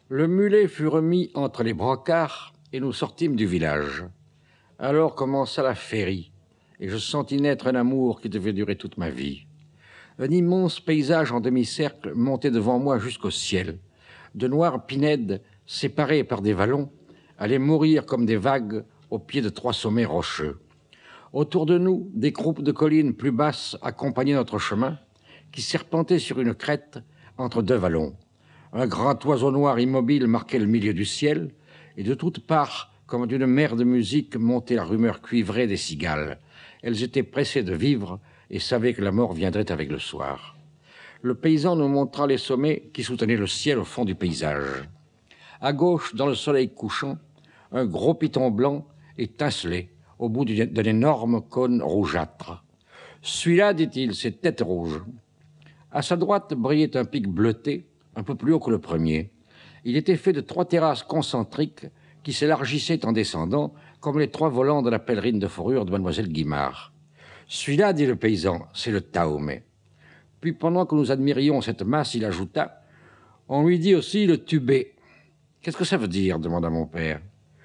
Le mulet fut remis entre les brancards et nous sortîmes du village. Alors commença la féerie, et je sentis naître un amour qui devait durer toute ma vie. Un immense paysage en demi-cercle montait devant moi jusqu'au ciel. De noirs pinèdes, séparés par des vallons, allaient mourir comme des vagues au pied de 3 sommets rocheux. Autour de nous, des groupes de collines plus basses accompagnaient notre chemin, qui serpentait sur une crête entre 2 vallons. Un grand oiseau noir immobile marquait le milieu du ciel, et de toutes parts, comme d'une mer de musique, montait la rumeur cuivrée des cigales. Elles étaient pressées de vivre et savaient que la mort viendrait avec le soir. Le paysan nous montra les sommets qui soutenaient le ciel au fond du paysage. À gauche, dans le soleil couchant, un gros piton blanc étincelait au bout d'un énorme cône rougeâtre. « Celui-là, dit-il, c'est Tête Rouge. » À sa droite brillait un pic bleuté, un peu plus haut que le premier. Il était fait de 3 terrasses concentriques qui s'élargissaient en descendant, comme les 3 volants de la pèlerine de fourrure de mademoiselle Guimard. « Celui-là, dit le paysan, c'est le Tahomet. » Puis, pendant que nous admirions cette masse, il ajouta « On lui dit aussi le Tubé. »« Qu'est-ce que ça veut dire ?» demanda mon père.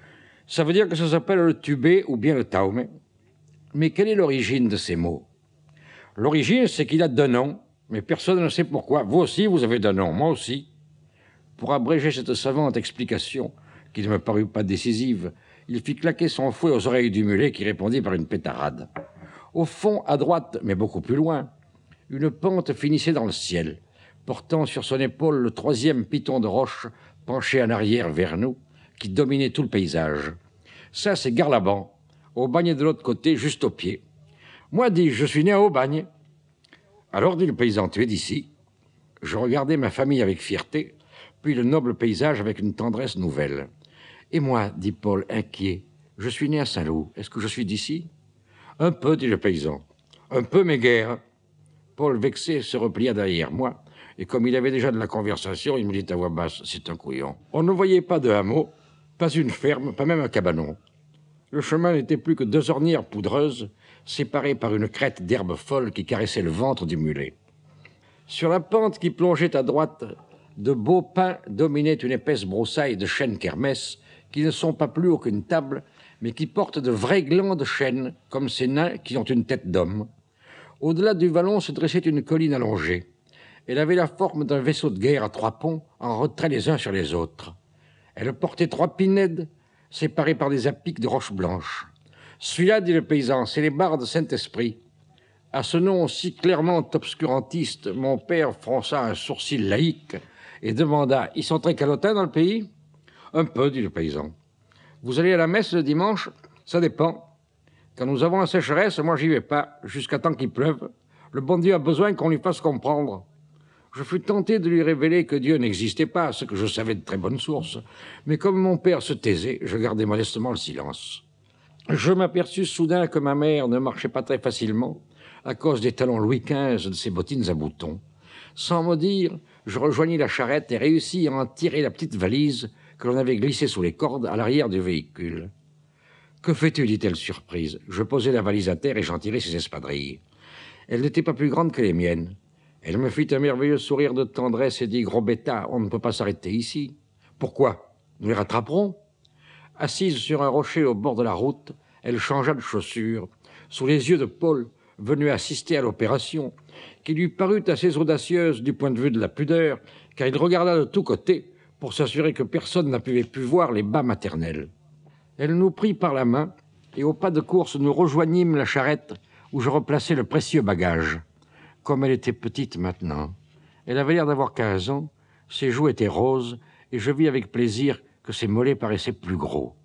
« Ça veut dire que ça s'appelle le Tubé ou bien le Tahomet. »« Mais quelle est l'origine de ces mots ?»« L'origine, c'est qu'il a 2 noms, mais personne ne sait pourquoi. Vous aussi, vous avez 2 noms, moi aussi. » Pour abréger cette savante explication, qui ne me parut pas décisive, il fit claquer son fouet aux oreilles du mulet qui répondit par une pétarade. Au fond, à droite, mais beaucoup plus loin, une pente finissait dans le ciel, portant sur son épaule le 3e piton de roche penché en arrière vers nous, qui dominait tout le paysage. Ça, c'est Garlaban, au bagne de l'autre côté, juste au pied. Moi, dis-je, je suis né à Aubagne. Alors, dit le paysan, tu es d'ici. Je regardai ma famille avec fierté, puis le noble paysage avec une tendresse nouvelle. Et moi, dit Paul, inquiet, je suis né à Saint-Loup. Est-ce que je suis d'ici? Un peu, dit le paysan. Un peu, mais guère. Paul, vexé, se replia derrière moi, et comme il avait déjà de la conversation, il me dit à voix basse, c'est un couillon. On ne voyait pas de hameau, pas une ferme, pas même un cabanon. Le chemin n'était plus que 2 ornières poudreuses, séparées par une crête d'herbe folle qui caressait le ventre du mulet. Sur la pente qui plongeait à droite, de beaux pins dominaient une épaisse broussaille de chênes kermès, qui ne sont pas plus hauts qu'une table, mais qui portent de vrais glands de chêne, comme ces nains qui ont une tête d'homme. Au-delà du vallon se dressait une colline allongée. Elle avait la forme d'un vaisseau de guerre à 3 ponts, en retrait les uns sur les autres. Elle portait 3 pinèdes, séparés par des apics de roches blanches. Celui-là, dit le paysan, c'est les barres de Saint-Esprit. À ce nom si clairement obscurantiste, mon père fronça un sourcil laïque et demanda « Ils sont très calotins dans le pays ?»« Un peu, dit le paysan. »« Vous allez à la messe le dimanche ?»« Ça dépend. Quand nous avons la sécheresse, moi j'y vais pas, jusqu'à temps qu'il pleuve. Le bon Dieu a besoin qu'on lui fasse comprendre. » Je fus tenté de lui révéler que Dieu n'existait pas, ce que je savais de très bonne source, mais comme mon père se taisait, je gardai modestement le silence. Je m'aperçus soudain que ma mère ne marchait pas très facilement, à cause des talons Louis XV de ses bottines à boutons. Sans mot dire, je rejoignis la charrette et réussis à en tirer la petite valise que l'on avait glissée sous les cordes à l'arrière du véhicule. « Que fais-tu » dit-elle surprise. Je posai la valise à terre et j'en tirai ses espadrilles. Elle n'était pas plus grande que les miennes. Elle me fit un merveilleux sourire de tendresse et dit « Gros bêta, on ne peut pas s'arrêter ici. »« Pourquoi? Nous les rattraperons ?» Assise sur un rocher au bord de la route, elle changea de chaussure, sous les yeux de Paul, venu assister à l'opération, qui lui parut assez audacieuse du point de vue de la pudeur, car il regarda de tous côtés pour s'assurer que personne n'avait pu voir les bas maternels. Elle nous prit par la main, et au pas de course, nous rejoignîmes la charrette où je replaçai le précieux bagage. Comme elle était petite maintenant. Elle avait l'air d'avoir 15 ans, ses joues étaient roses, et je vis avec plaisir que ses mollets paraissaient plus gros.